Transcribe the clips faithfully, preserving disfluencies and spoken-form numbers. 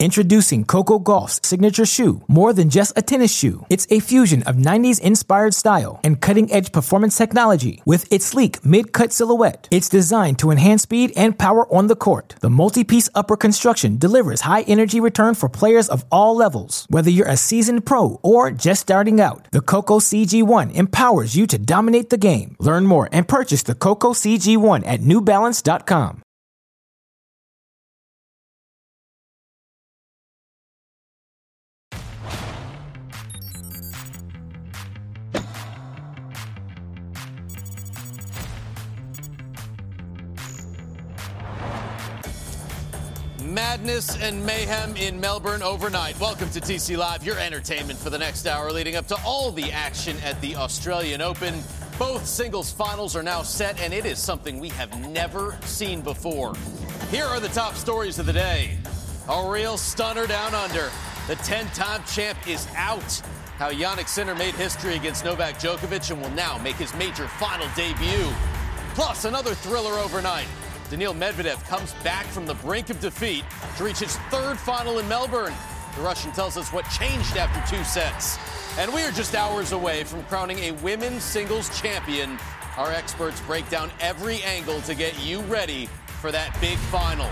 Introducing Coco Gauff's signature shoe, more than just a tennis shoe. It's a fusion of nineties-inspired style and cutting-edge performance technology. With its sleek mid-cut silhouette, it's designed to enhance speed and power on the court. The multi-piece upper construction delivers high-energy return for players of all levels. Whether you're a seasoned pro or just starting out, the Coco C G one empowers you to dominate the game. Learn more and purchase the Coco C G one at new balance dot com. Madness and mayhem in Melbourne overnight. Welcome to T C Live, your entertainment for the next hour leading up to all the action at the Australian Open. Both singles finals are now set, and it is something we have never seen before. Here are the top stories of the day. A real stunner down under. The ten-time champ is out. How Jannik Sinner made history against Novak Djokovic and will now make his major final debut. Plus, another thriller overnight. Daniil Medvedev comes back from the brink of defeat to reach his third final in Melbourne. The Russian tells us what changed after two sets. And we are just hours away from crowning a women's singles champion. Our experts break down every angle to get you ready for that big final.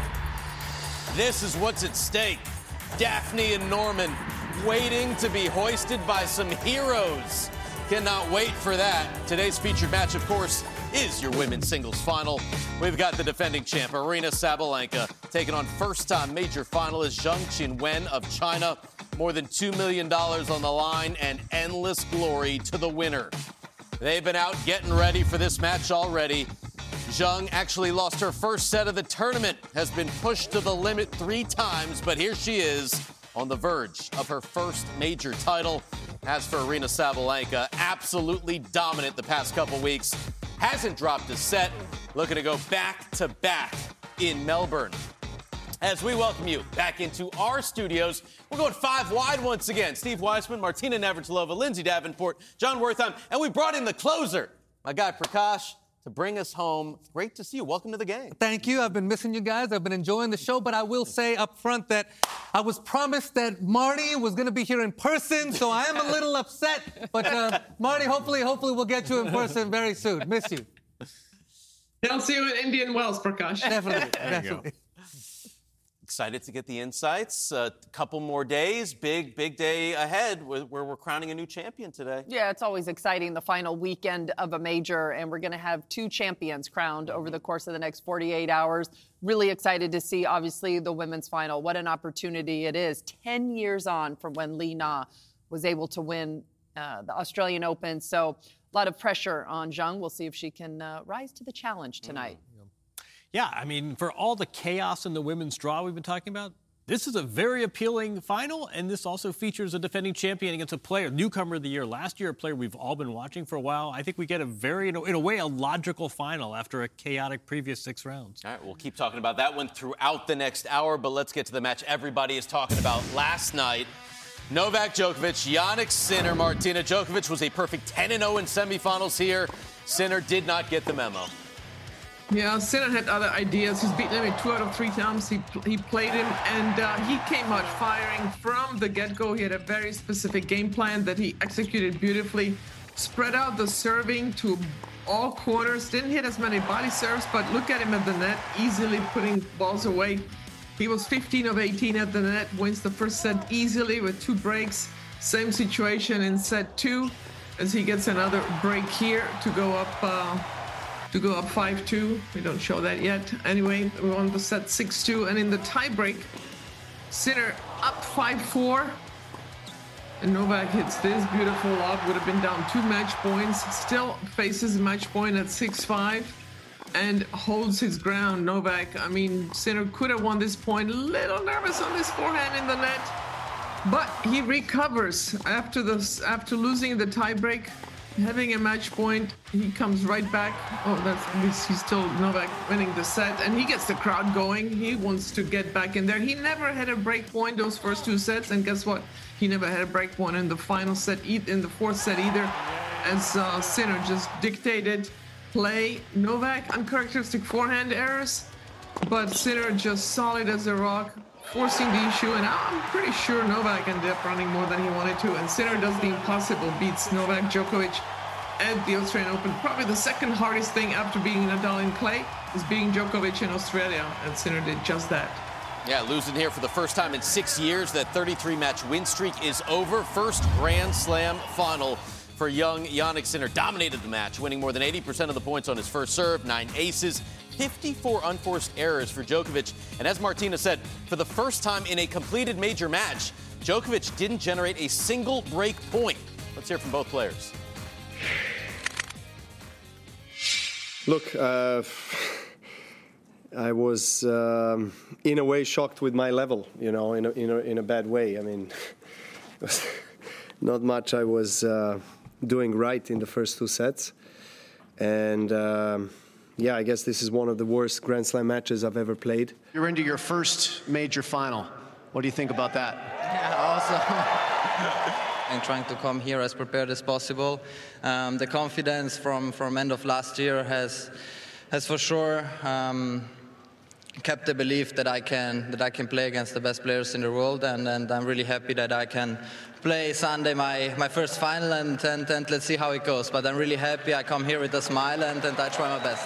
This is what's at stake. Daphne and Norman waiting to be hoisted by some heroes. Cannot wait for that. Today's featured match, of course, is your women's singles final. We've got the defending champ, Aryna Sabalenka, taking on first-time major finalist Zheng Qinwen of China. More than two million dollars on the line and endless glory to the winner. They've been out getting ready for this match already. Zheng actually lost her first set of the tournament, has been pushed to the limit three times, but here she is on the verge of her first major title. As for Aryna Sabalenka, absolutely dominant the past couple weeks. Hasn't dropped a set, looking to go back-to-back in Melbourne. As we welcome you back into our studios, we're going five wide once again. Steve Weissman, Martina Navratilova, Lindsay Davenport, John Wertheim, and we brought in the closer, my guy Prakash, to bring us home. Great to see you. Welcome to the gang. Thank you. I've been missing you guys. I've been enjoying the show, but I will say up front that I was promised that Marty was going to be here in person, so I am a little upset. But uh, Marty, hopefully, hopefully we'll get you in person very soon. Miss you. I'll see you in Indian Wells, Prakash. Definitely, definitely. Excited to get the insights. A couple more days, big, big day ahead where, where we're crowning a new champion today. Yeah, it's always exciting, the final weekend of a major, and we're going to have two champions crowned over the course of the next forty-eight hours. Really excited to see, obviously, the women's final. What an opportunity it is. Ten years on from when Li Na was able to win uh, the Australian Open. So a lot of pressure on Zheng. We'll see if she can uh, rise to the challenge tonight. Mm. Yeah, I mean, for all the chaos in the women's draw we've been talking about, this is a very appealing final, and this also features a defending champion against a player, newcomer of the year last year, a player we've all been watching for a while. I think we get a very, in a, in a way, a logical final after a chaotic previous six rounds. All right, we'll keep talking about that one throughout the next hour, but let's get to the match everybody is talking about last night. Novak Djokovic, Jannik Sinner, Martina. Djokovic was a perfect ten and oh in semifinals here. Sinner did not get the memo. Yeah, Sinner had other ideas. He's beaten him two out of three times. He he played him, and uh, he came out firing from the get-go. He had a very specific game plan that he executed beautifully. Spread out the serving to all corners. Didn't hit as many body serves, but look at him at the net, easily putting balls away. He was fifteen of eighteen at the net, wins the first set easily with two breaks. Same situation in set two, as he gets another break here to go up. Uh, to go up five two. We don't show that yet. Anyway, we won the set six two. And in the tiebreak, Sinner up five four. And Novak hits this beautiful lob. Would have been down two match points. Still faces match point at six five. And holds his ground. Novak, I mean, Sinner could have won this point. A little nervous on this forehand in the net. But he recovers after, the, after losing the tiebreak. Having a match point, he comes right back. Oh, that's he's still Novak winning the set, and he gets the crowd going. He wants to get back in there. He never had a break point those first two sets, and guess what? He never had a break point in the final set, in the fourth set either, as uh, Sinner just dictated play. Novak, uncharacteristic forehand errors, but Sinner just solid as a rock. forcing the issue, and I'm pretty sure Novak ended up running more than he wanted to, and Sinner does the impossible, beats Novak Djokovic at the Australian Open. Probably the second hardest thing after being Nadal in clay is being Djokovic in Australia, and Sinner did just that. Yeah, losing here for the first time in six years. That thirty-three match win streak is over. First Grand Slam final for young Jannik Sinner. Dominated the match, winning more than eighty percent of the points on his first serve, nine aces, fifty-four unforced errors for Djokovic. And as Martina said, for the first time in a completed major match, Djokovic didn't generate a single break point. Let's hear from both players. Look, uh, I was um, in a way shocked with my level, you know, in a, in a, in a bad way. I mean, it was not much I was uh, doing right in the first two sets. And um, yeah, I guess this is one of the worst Grand Slam matches I've ever played. You're into your first major final. What do you think about that? Yeah, awesome. And trying to come here as prepared as possible. Um, the confidence from, from end of last year has, has for sure um, kept the belief that I can that I can play against the best players in the world, and, and I'm really happy that I can play Sunday my, my first final, and, and, and let's see how it goes. But I'm really happy. I come here with a smile, and, and I try my best.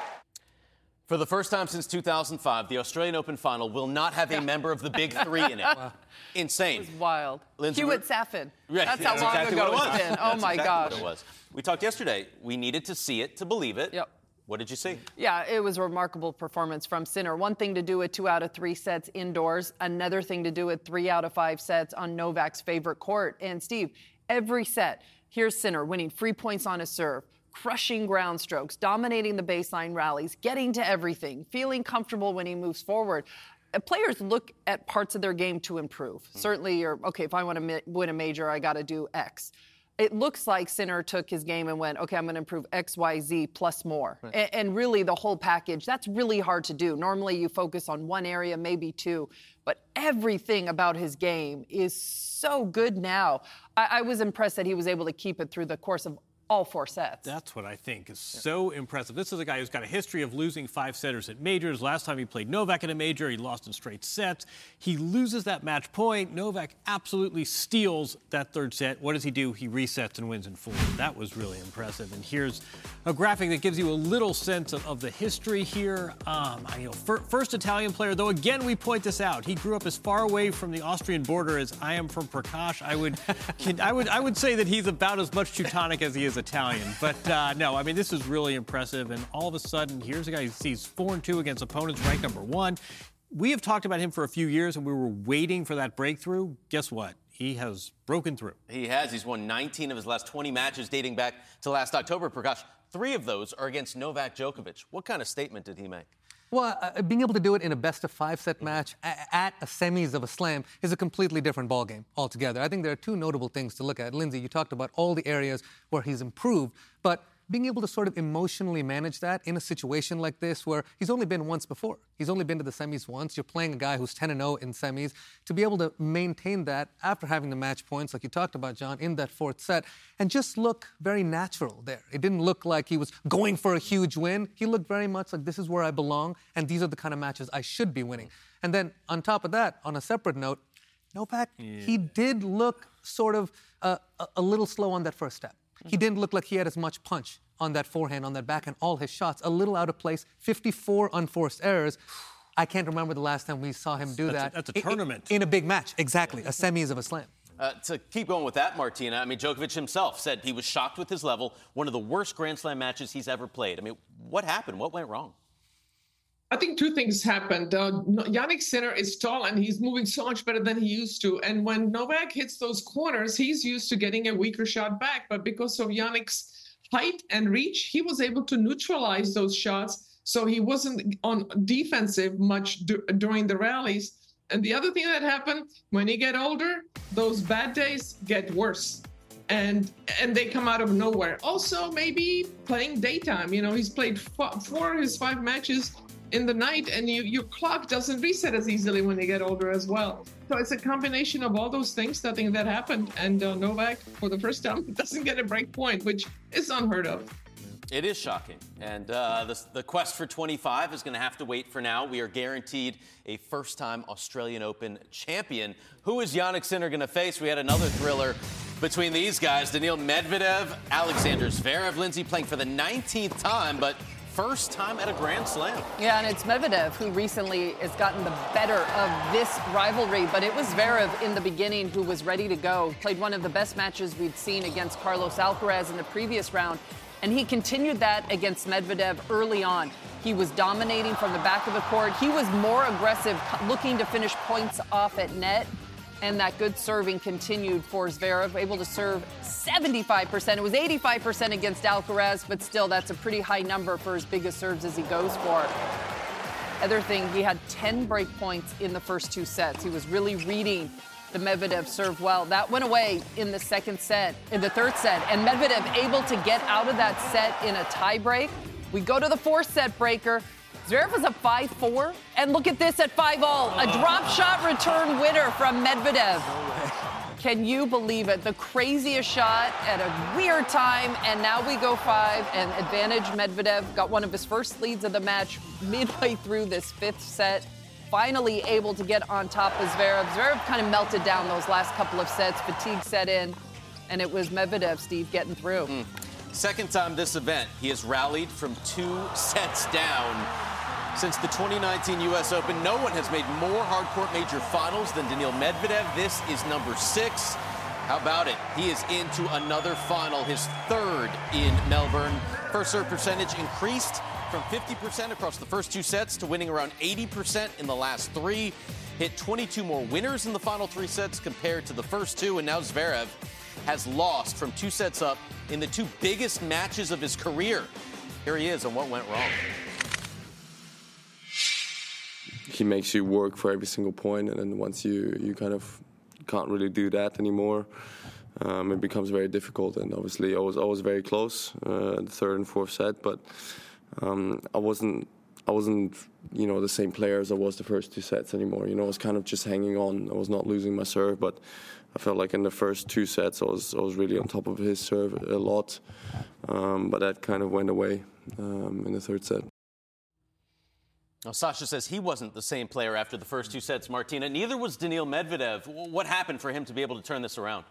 For the first time since two thousand five, the Australian Open final will not have a member of the Big Three in it. Wow. Insane. It was wild. Lindsay, Hewitt Safin. Right. That's how That's long exactly ago what it it's was. been. Oh, That's my exactly gosh. What it was. We talked yesterday. We needed to see it to believe it. Yep. What did you see? Yeah, it was a remarkable performance from Sinner. One thing to do with two out of three sets indoors. Another thing to do with three out of five sets on Novak's favorite court. And, Steve, every set, here's Sinner winning free points on his serve, crushing ground strokes, dominating the baseline rallies, getting to everything, feeling comfortable when he moves forward. Players look at parts of their game to improve. Mm-hmm. Certainly, you're, okay, if I want to ma- win a major, I got to do X. It looks like Sinner took his game and went, okay, I'm going to improve X, Y, Z plus more. Right. And, and really the whole package, that's really hard to do. Normally you focus on one area, maybe two. But everything about his game is so good now. I, I was impressed that he was able to keep it through the course of all four sets. That's what I think is so impressive. This is a guy who's got a history of losing five setters at majors. Last time he played Novak in a major, he lost in straight sets. He loses that match point. Novak absolutely steals that third set. What does he do? He resets and wins in four. That was really impressive. And here's a graphic that gives you a little sense of, of the history here. Um, you know, fir- first Italian player, though again we point this out. He grew up as far away from the Austrian border as I am from Prakash. I would, I would, I would say that he's about as much Teutonic as he is Italian. But uh, no, I mean, this is really impressive. And all of a sudden, here's a guy who sees four and two against opponents ranked number one. We have talked about him for a few years, and we were waiting for that breakthrough. Guess what? He has broken through. He has. He's won nineteen of his last twenty matches dating back to last October. Prakash, three of those are against Novak Djokovic. What kind of statement did he make? Well, uh, being able to do it in a best-of-five-set match a- at a semis of a slam is a completely different ballgame altogether. I think there are two notable things to look at. Lindsay, you talked about all the areas where he's improved, but being able to sort of emotionally manage that in a situation like this where he's only been once before. He's only been to the semis once. You're playing a guy who's ten and oh in semis. To be able to maintain that after having the match points, like you talked about, John, in that fourth set, and just look very natural there. It didn't look like he was going for a huge win. He looked very much like this is where I belong, and these are the kind of matches I should be winning. And then on top of that, on a separate note, Novak, yeah. he did look sort of uh, a, a little slow on that first step. He didn't look like he had as much punch on that forehand, on that backhand, all his shots, a little out of place, fifty-four unforced errors. I can't remember the last time we saw him do that's that. A, that's a tournament. In, in a big match, exactly, a semis of a slam. Uh, to keep going with that, Martina, I mean, Djokovic himself said he was shocked with his level, one of the worst Grand Slam matches he's ever played. I mean, what happened? What went wrong? I think two things happened. Uh, Jannik Sinner is tall and he's moving so much better than he used to. And when Novak hits those corners, he's used to getting a weaker shot back. But because of Jannik's height and reach, he was able to neutralize those shots. So he wasn't on defensive much d- during the rallies. And the other thing that happened, when you get older, those bad days get worse. And and they come out of nowhere. Also, maybe playing daytime. You know, he's played f- four of his five matches in the night, and you, your clock doesn't reset as easily when you get older as well. So it's a combination of all those things, nothing that happened. And uh, Novak, for the first time, doesn't get a break point, which is unheard of. It is shocking. And uh, the, the quest for twenty-five is going to have to wait for now. We are guaranteed a first-time Australian Open champion. Who is Jannik Sinner going to face? We had another thriller between these guys. Daniil Medvedev, Alexander Zverev, Lindsay playing for the nineteenth time, but first time at a Grand Slam. Yeah, and it's Medvedev who recently has gotten the better of this rivalry, but it was Zverev in the beginning who was ready to go. Played one of the best matches we'd seen against Carlos Alcaraz in the previous round. And he continued that against Medvedev early on. He was dominating from the back of the court. He was more aggressive, looking to finish points off at net. And that good serving continued for Zverev, able to serve seventy-five percent. It was eighty-five percent against Alcaraz, but still, that's a pretty high number for as big as serves as he goes for. Other thing, he had ten break points in the first two sets. He was really reading the Medvedev serve well. That went away in the second set, in the third set, and Medvedev able to get out of that set in a tie break. We go to the fourth set breaker. Zverev was up five four, and look at this at five all. A drop shot return winner from Medvedev. Can you believe it? The craziest shot at a weird time, and now we go five, and advantage Medvedev. Got one of his first leads of the match midway through this fifth set. Finally able to get on top of Zverev. Zverev kind of melted down those last couple of sets. Fatigue set in, and it was Medvedev, Steve, getting through. Mm. Second time this event, he has rallied from two sets down. Since the twenty nineteen U S Open, no one has made more hardcourt major finals than Daniil Medvedev. This is number six. How about it? He is into another final, his third in Melbourne. First serve percentage increased from fifty percent across the first two sets to winning around eighty percent in the last three. Hit twenty-two more winners in the final three sets compared to the first two, and now Zverev has lost from two sets up in the two biggest matches of his career. Here he is on what went wrong. He makes you work for every single point, and then once you, you kind of can't really do that anymore, um, it becomes very difficult. And obviously I was always very close, uh, the third and fourth set, but Um, I wasn't, I wasn't, you know, the same player as I was the first two sets anymore. You know, I was kind of just hanging on. I was not losing my serve, but I felt like in the first two sets I was, I was really on top of his serve a lot. Um, but that kind of went away um, in the third set. Now, Sasha says he wasn't the same player after the first two sets, Martina. Neither was Daniil Medvedev. What happened for him to be able to turn this around?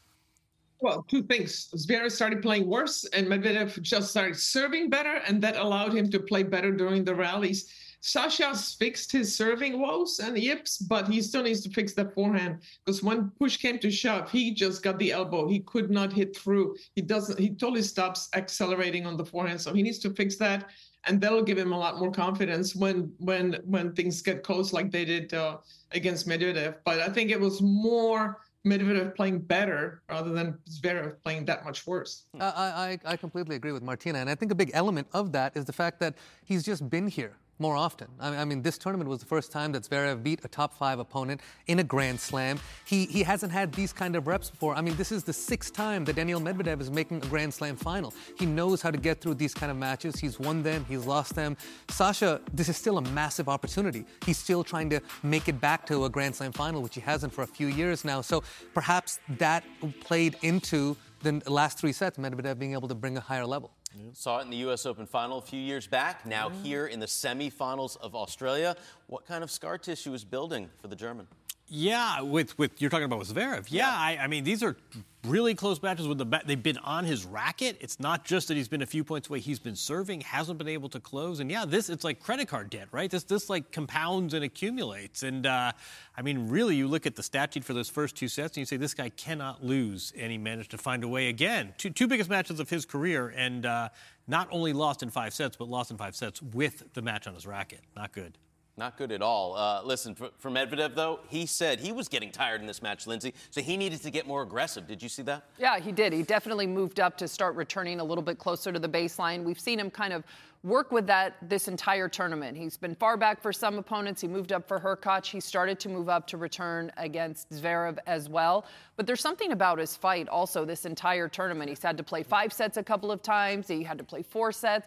Well, two things. Zverev started playing worse, and Medvedev just started serving better, and that allowed him to play better during the rallies. Sasha's fixed his serving woes and yips, but he still needs to fix that forehand, because when push came to shove, he just got the elbow. He could not hit through. He doesn't. He totally stops accelerating on the forehand, so he needs to fix that, and that'll give him a lot more confidence when when when things get close like they did uh, against Medvedev. But I think it was more Medvedev playing better rather than Zverev playing that much worse. Uh, I, I completely agree with Martina, and I think a big element of that is the fact that he's just been here more often. I mean, this tournament was the first time that Zverev beat a top five opponent in a Grand Slam. He he hasn't had these kind of reps before. I mean, this is the sixth time that Daniil Medvedev is making a Grand Slam final. He knows how to get through these kind of matches. He's won them, he's lost them. Sasha, this is still a massive opportunity. He's still trying to make it back to a Grand Slam final, which he hasn't for a few years now. So perhaps that played into the last three sets, Medvedev being able to bring a higher level. Yeah. Saw it in the U S Open final a few years back. Now mm. here in the semifinals of Australia. What kind of scar tissue is building for the German? Yeah, with with you're talking about with Zverev. Yeah, yeah. I, I mean, these are really close matches with the ba- they've been on his racket. It's not just that he's been a few points away. He's been serving, hasn't been able to close. And yeah, this it's like credit card debt, right? This this like compounds and accumulates. And uh, I mean, really, you look at the stat sheet for those first two sets and you say this guy cannot lose, and he managed to find a way again. Two two biggest matches of his career, and uh, not only lost in five sets, but lost in five sets with the match on his racket. Not good. Not good at all. Uh, listen, for, for Medvedev, though, he said he was getting tired in this match, Lindsay, so he needed to get more aggressive. Did you see that? Yeah, he did. He definitely moved up to start returning a little bit closer to the baseline. We've seen him kind of work with that this entire tournament. He's been far back for some opponents. He moved up for Hurkacz. He started to move up to return against Zverev as well. But there's something about his fight also this entire tournament. He's had to play five sets a couple of times. He had to play four sets.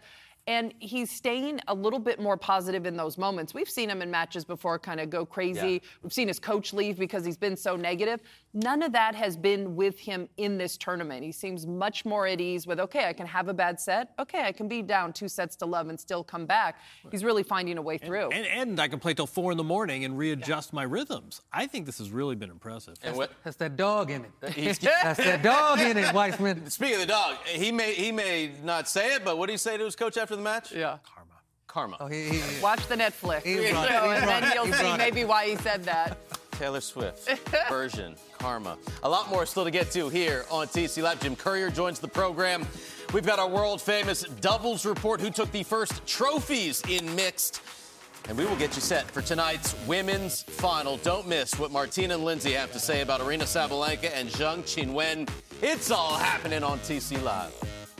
And he's staying a little bit more positive in those moments. We've seen him in matches before kind of go crazy. Yeah. We've seen his coach leave because he's been so negative. None of that has been with him in this tournament. He seems much more at ease with, okay, I can have a bad set. Okay, I can be down two sets to love and still come back. He's really finding a way through. And, and, and I can play till four in the morning and readjust yeah. my rhythms. I think this has really been impressive. And what? That's that dog in it. That's that dog in it, Weissman. Speaking of the dog, he may he may not say it, but what did he say to his coach after the match? Yeah. Karma. Karma. Oh, he, he, Watch the Netflix. He he brought, so, he and then you'll see it. maybe why he said that. Taylor Swift version, Karma. A lot more still to get to here on T C Live. Jim Courier joins the program. We've got our world-famous doubles report, who took the first trophies in mixed. And we will get you set for tonight's women's final. Don't miss what Martina and Lindsay have to say about Aryna Sabalenka and Zheng Qinwen. It's all happening on T C Live.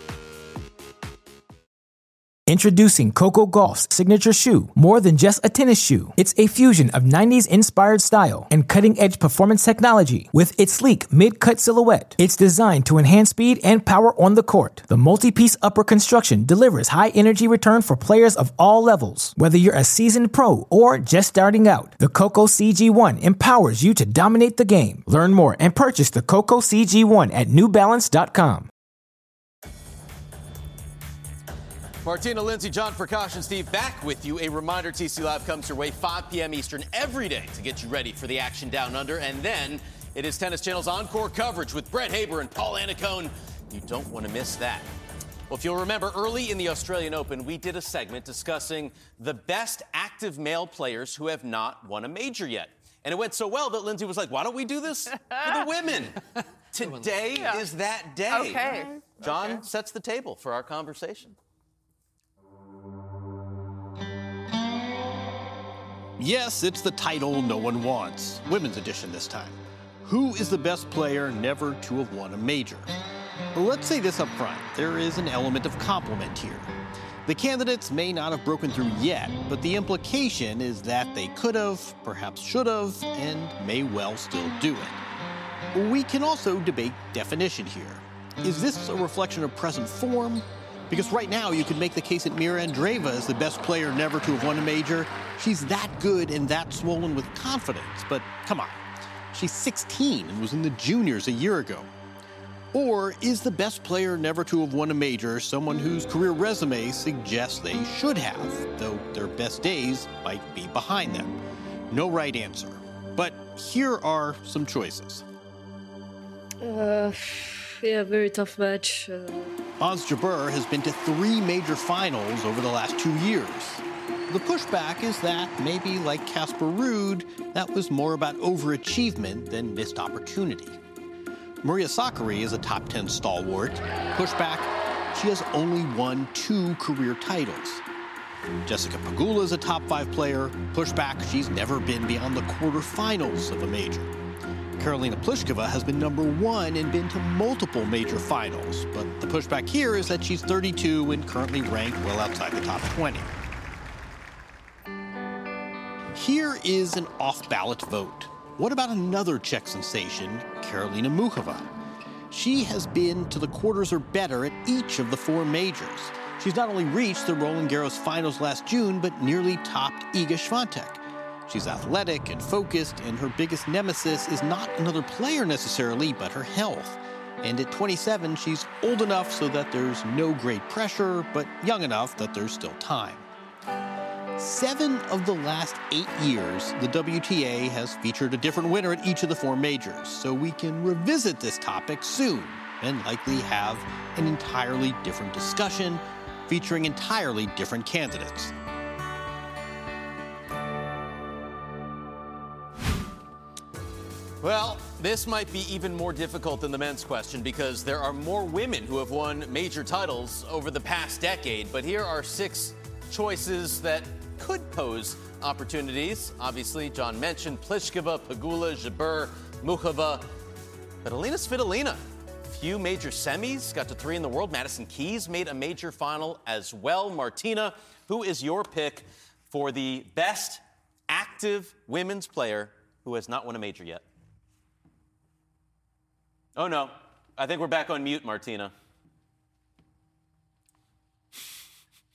Introducing Coco Gauff's signature shoe. More than just a tennis shoe, it's a fusion of nineties-inspired style and cutting-edge performance technology. With its sleek mid-cut silhouette, it's designed to enhance speed and power on the court. The multi-piece upper construction delivers high-energy return for players of all levels. Whether you're a seasoned pro or just starting out, the Coco C G one empowers you to dominate the game. Learn more and purchase the Coco C G one at new balance dot com. Martina, Lindsay, John Prakash, and Steve back with you. A reminder, T C Live comes your way five p.m. Eastern every day to get you ready for the action down under. And then it is Tennis Channel's encore coverage with Brett Haber and Paul Annacone. You don't want to miss that. Well, if you'll remember, early in the Australian Open, we did a segment discussing the best active male players who have not won a major yet. And it went so well that Lindsay was like, why don't we do this for the women? Today yeah. is that day. Okay. John okay. sets the table for our conversation. Yes, it's the title no one wants. Women's edition this time. Who is the best player never to have won a major? Well, let's say this up front. There is an element of compliment here. The candidates may not have broken through yet, but the implication is that they could have, perhaps should have, and may well still do it. We can also debate definition here. Is this a reflection of present form? Because right now, you could make the case that Mira Andreeva is the best player never to have won a major. She's that good and that swollen with confidence, but come on. She's sixteen and was in the juniors a year ago. Or is the best player never to have won a major someone whose career resume suggests they should have, though their best days might be behind them? No right answer. But here are some choices. Uh... Yeah, very tough match. Uh... Ons Jabeur has been to three major finals over the last two years. The pushback is that, maybe like Casper Ruud, that was more about overachievement than missed opportunity. Maria Sakkari is a top ten stalwart. Pushback, she has only won two career titles. Jessica Pegula is a top five player. Pushback, she's never been beyond the quarterfinals of a major. Karolina Pliskova has been number one and been to multiple major finals, but the pushback here is that she's thirty-two and currently ranked well outside the top twenty. Here is an off-ballot vote. What about another Czech sensation, Karolina Muchova? She has been to the quarters or better at each of the four majors. She's not only reached the Roland Garros finals last June, but nearly topped Iga Swiatek. She's athletic and focused, and her biggest nemesis is not another player necessarily, but her health. And at twenty-seven, she's old enough so that there's no great pressure, but young enough that there's still time. Seven of the last eight years, the W T A has featured a different winner at each of the four majors, so we can revisit this topic soon and likely have an entirely different discussion featuring entirely different candidates. Well, this might be even more difficult than the men's question because there are more women who have won major titles over the past decade. But here are six choices that could pose opportunities. Obviously, John mentioned Pliskova, Pegula, Jabeur, Muchova. But Alina Svitolina, few major semis, got to three in the world. Madison Keys made a major final as well. Martina, who is your pick for the best active women's player who has not won a major yet? Oh, no. I think we're back on mute, Martina.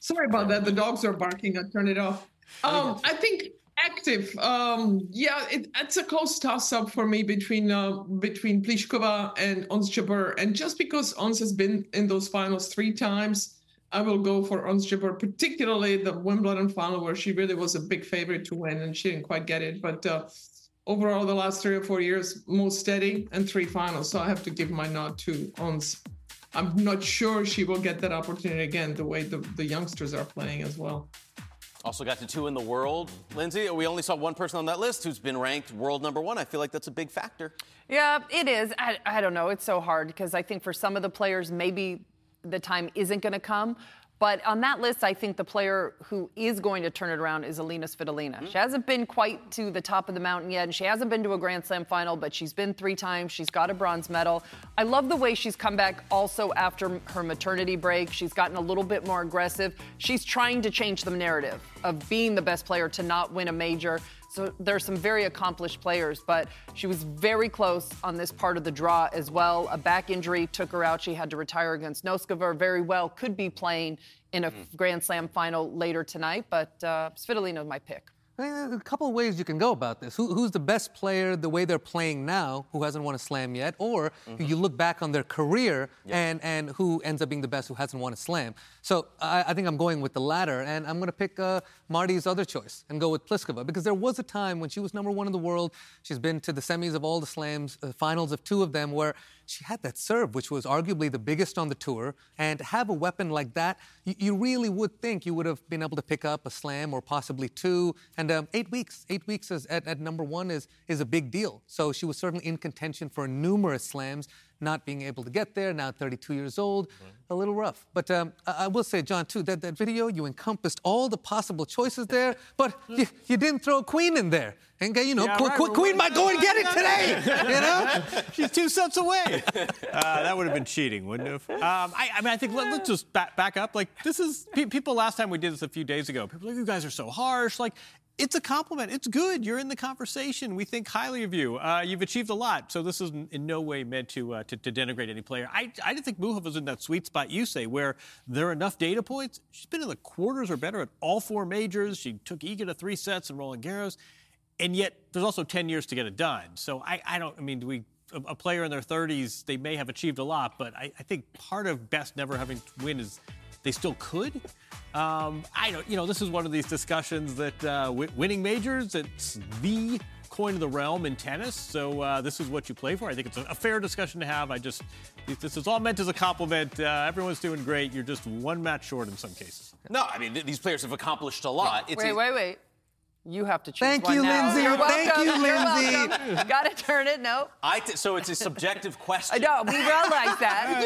Sorry about that. The dogs are barking. I turned it off. Um, I think active. Um, yeah, it, it's a close toss-up for me between uh, between Pliskova and Ons Jabeur. And just because Ons has been in those finals three times, I will go for Ons Jabeur, particularly the Wimbledon final where she really was a big favorite to win and she didn't quite get it. But uh, overall, the last three or four years, most steady and three finals. So I have to give my nod to Ons. I'm not sure she will get that opportunity again, the way the, the youngsters are playing as well. Also got to two in the world. Lindsay, we only saw one person on that list who's been ranked world number one. I feel like that's a big factor. Yeah, it is. I, I don't know. It's so hard because I think for some of the players, maybe the time isn't going to come. But on that list, I think the player who is going to turn it around is Alina Svitolina. Mm-hmm. She hasn't been quite to the top of the mountain yet, and she hasn't been to a Grand Slam final, but she's been three times. She's got a bronze medal. I love the way she's come back also after her maternity break. She's gotten a little bit more aggressive. She's trying to change the narrative of being the best player to not win a major. So there's some very accomplished players, but she was very close on this part of the draw as well. A back injury took her out. She had to retire against Noskova. Very well could be playing in a mm. Grand Slam final later tonight, but uh, Svitolina is my pick. I mean, there's a couple of ways you can go about this. Who, who's the best player the way they're playing now who hasn't won a slam yet? Or mm-hmm. you look back on their career yep. and, and who ends up being the best who hasn't won a slam. So I, I think I'm going with the latter, and I'm going to pick uh, Marty's other choice and go with Pliskova, because there was a time when she was number one in the world. She's been to the semis of all the slams, the finals of two of them, where she had that serve, which was arguably the biggest on the tour. And to have a weapon like that, you, you really would think you would have been able to pick up a slam or possibly two. And um, eight weeks, eight weeks is, at, at number one is, is a big deal. So she was certainly in contention for numerous slams. Not being able to get there, now thirty-two years old, right. a little rough. But um, I, I will say, John, too, that, that video, you encompassed all the possible choices there, but you, you didn't throw Queen in there. And, you know, yeah, Qu- right, Qu- Queen might go and get it today, you know? She's two sets away. Uh, that would have been cheating, wouldn't it? Um, I, I mean, I think let, let's just back, back up. Like, this is, pe- people, last time we did this a few days ago, people were like, you guys are so harsh. Like, it's a compliment. It's good. You're in the conversation. We think highly of you. Uh, you've achieved a lot. So this is in no way meant to uh, to, to denigrate any player. I, I didn't think Muchova was in that sweet spot you say, where there are enough data points. She's been in the quarters or better at all four majors. She took Iga to three sets in Roland Garros. And yet there's also ten years to get it done. So I, I don't, I mean, do we, a, a player in their thirties, they may have achieved a lot, but I, I think part of best never having to win is they still could. Um, I don't, you know, this is one of these discussions that uh, w- winning majors, it's the coin of the realm in tennis. So uh, this is what you play for. I think it's a, a fair discussion to have. I just, this is all meant as a compliment. Uh, everyone's doing great. You're just one match short in some cases. No, I mean, th- these players have accomplished a lot. Wait, it's wait, a- wait, wait. You have to choose Thank one you, now. Lindsay. You're Thank welcome. you, You're Lindsay. welcome. Got to turn it. No. I t- so it's a subjective question. I know. We realize that.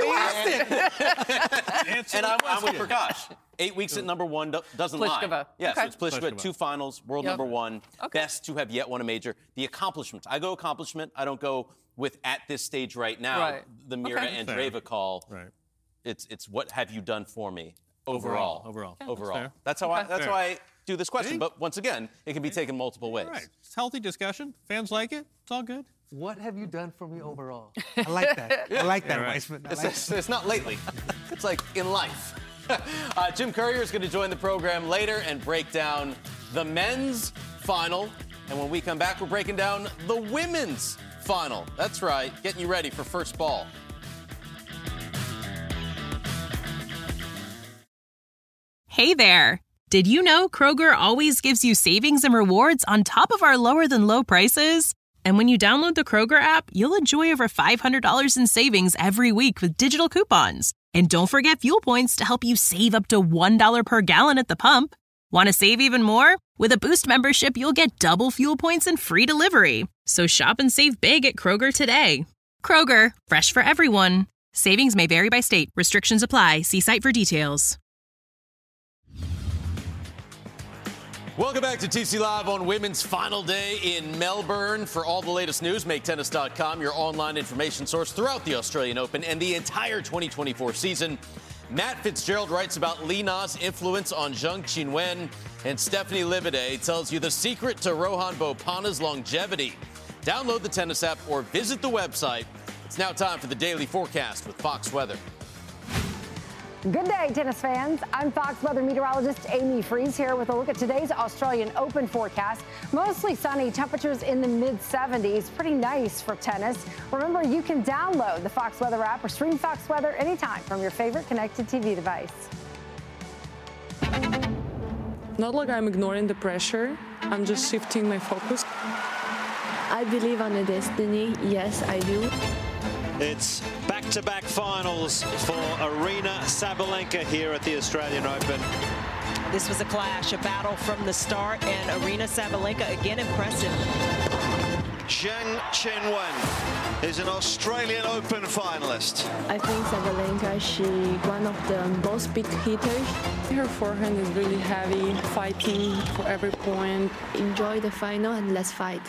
You asked it. And I'm, I'm with Prakash. Eight weeks at number one do- doesn't Pliskova. lie. Yes, Okay. it's Pliskova. Pliskova. Two finals, world Yep. number one. Okay. Best to have yet won a major. The accomplishments. I go accomplishment. I don't go with at this stage right now. Right. The Mira Okay. Andreeva call. Right. It's it's what have you done for me overall? Overall. Overall. Yeah, that's fair. That's how I. Okay. That's Fair. how I do this question. See? But once again, it can be taken multiple ways. All right. It's healthy discussion. Fans like it. It's all good. What have you done for me overall? I like that. I like that, Yeah, right. Weissman. I It's, like it's, it's not lately. It's like in life. uh, Jim Courier is going to join the program later and break down the men's final. And when we come back, we're breaking down the women's final. That's right, getting you ready for first ball. Hey there. Did you know Kroger always gives you savings and rewards on top of our lower than low prices? And when you download the Kroger app, you'll enjoy over five hundred dollars in savings every week with digital coupons. And don't forget fuel points to help you save up to one dollar per gallon at the pump. Want to save even more? With a Boost membership, you'll get double fuel points and free delivery. So shop and save big at Kroger today. Kroger, fresh for everyone. Savings may vary by state. Restrictions apply. See site for details. Welcome back to T C Live on Women's Final Day in Melbourne. For all the latest news, make tennis dot com your online information source throughout the Australian Open and the entire twenty twenty-four season. Matt Fitzgerald writes about Li Na's influence on Zheng Qinwen, and Stephanie Livaday tells you the secret to Rohan Bopanna's longevity. Download the tennis app or visit the website. It's now time for the daily forecast with Fox Weather. Good day, tennis fans. I'm Fox Weather meteorologist Amy Freeze here with a look at today's Australian Open forecast. Mostly sunny, temperatures in the mid seventies. Pretty nice for tennis. Remember, you can download the Fox Weather app or stream Fox Weather anytime from your favorite connected T V device. Not like I'm ignoring the pressure. I'm just shifting my focus. I believe on the destiny. Yes, I do. It's back-to-back finals for Aryna Sabalenka here at the Australian Open. This was a clash, a battle from the start, and Aryna Sabalenka again impressive. Zheng Qinwen is an Australian Open finalist. I think Sabalenka, she one of the most big hitters. Her forehand is really heavy, fighting for every point. Enjoy the final and let's fight.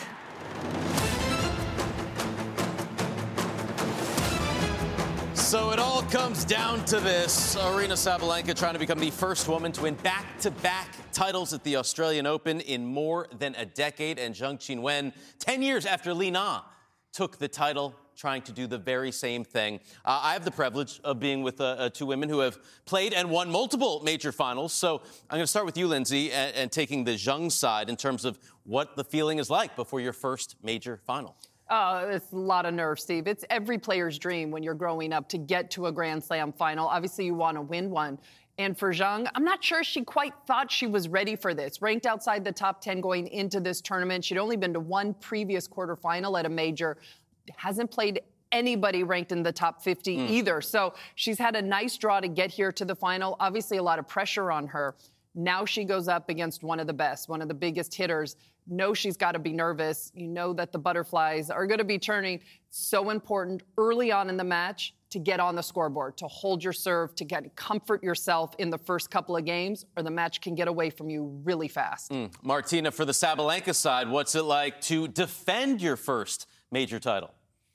So it all comes down to this. Aryna Sabalenka trying to become the first woman to win back-to-back titles at the Australian Open in more than a decade. And Zheng Qinwen, ten years after Li Na took the title, trying to do the very same thing. Uh, I have the privilege of being with uh, uh, two women who have played and won multiple major finals. So I'm going to start with you, Lindsay, and, and taking the Zheng side in terms of what the feeling is like before your first major final. Oh, it's a lot of nerves, Steve. It's every player's dream when you're growing up to get to a Grand Slam final. Obviously, you want to win one. And for Zheng, I'm not sure she quite thought she was ready for this. Ranked outside the top ten going into this tournament. She'd only been to one previous quarterfinal at a major. Hasn't played anybody ranked in the top fifty mm. either. So she's had a nice draw to get here to the final. Obviously, a lot of pressure on her. Now she goes up against one of the best, one of the biggest hitters. Know she's got to be nervous. You know that the butterflies are going to be turning. So important early on in the match to get on the scoreboard, to hold your serve, to get comfort yourself in the first couple of games, or the match can get away from you really fast. Mm. Martina, for the Sabalenka side, what's it like to defend your first major title?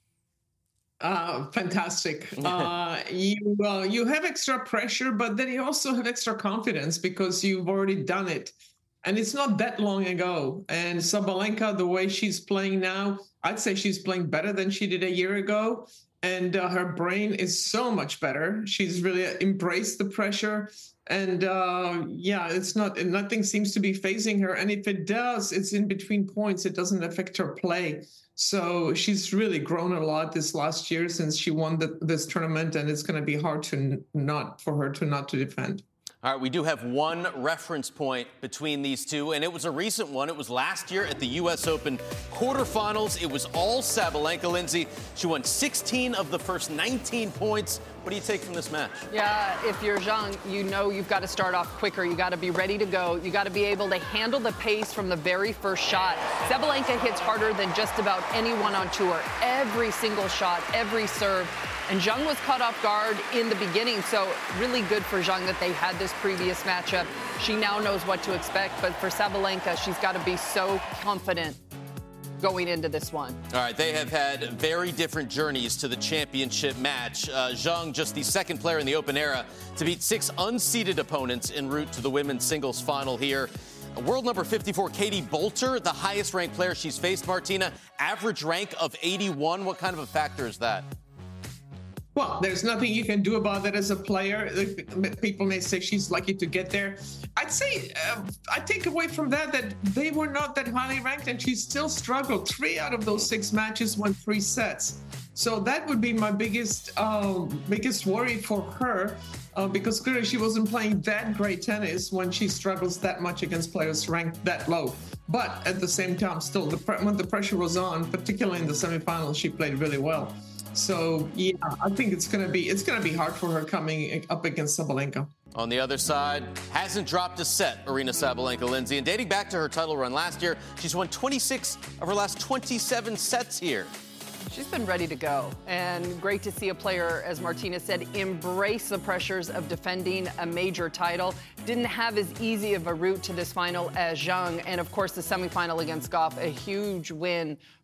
Uh, fantastic. Uh, you uh, you have extra pressure, but then you also have extra confidence because you've already done it. And it's not that long ago. And Sabalenka, the way she's playing now, I'd say she's playing better than she did a year ago. And uh, her brain is so much better. She's really embraced the pressure. And uh, yeah, it's not, nothing seems to be phasing her. And if it does, it's in between points. It doesn't affect her play. So she's really grown a lot this last year since she won the, this tournament. And it's going to be hard to not, for her to not to defend. All right, we do have one reference point between these two, and it was a recent one. It was last year at the U S Open quarterfinals. It was all Sabalenka, Lindsay. She won sixteen of the first nineteen points. What do you take from this match? Yeah, if you're Zheng, you know you've got to start off quicker. You got to be ready to go. You got to be able to handle the pace from the very first shot. Sabalenka hits harder than just about anyone on tour. Every single shot, every serve. And Zheng was caught off guard in the beginning, so really good for Zheng that they had this previous matchup. She now knows what to expect, but for Sabalenka, she's got to be so confident going into this one. All right, they have had very different journeys to the championship match. Uh, Zheng, just the second player in the Open era to beat six unseeded opponents en route to the women's singles final here. World number fifty-four, Katie Boulter, the highest ranked player she's faced, Martina, average rank of eighty-one. What kind of a factor is that? Well, there's nothing you can do about that as a player. People may say she's lucky to get there. I'd say uh, I take away from that that they were not that highly ranked, and she still struggled. Three out of those six matches won three sets. So that would be my biggest uh, biggest worry for her, uh, because clearly she wasn't playing that great tennis when she struggles that much against players ranked that low. But at the same time, still, the pre- when the pressure was on, particularly in the semifinals, she played really well. So, yeah, I think it's going to be it's going to be hard for her coming up against Sabalenka. On the other side, hasn't dropped a set, Aryna Sabalenka, Lindsay. And dating back to her title run last year, she's won twenty-six of her last twenty-seven sets here. She's been ready to go. And great to see a player, as Martina said, embrace the pressures of defending a major title. Didn't have as easy of a route to this final as Zheng. And, of course, the semifinal against Gauff, a huge win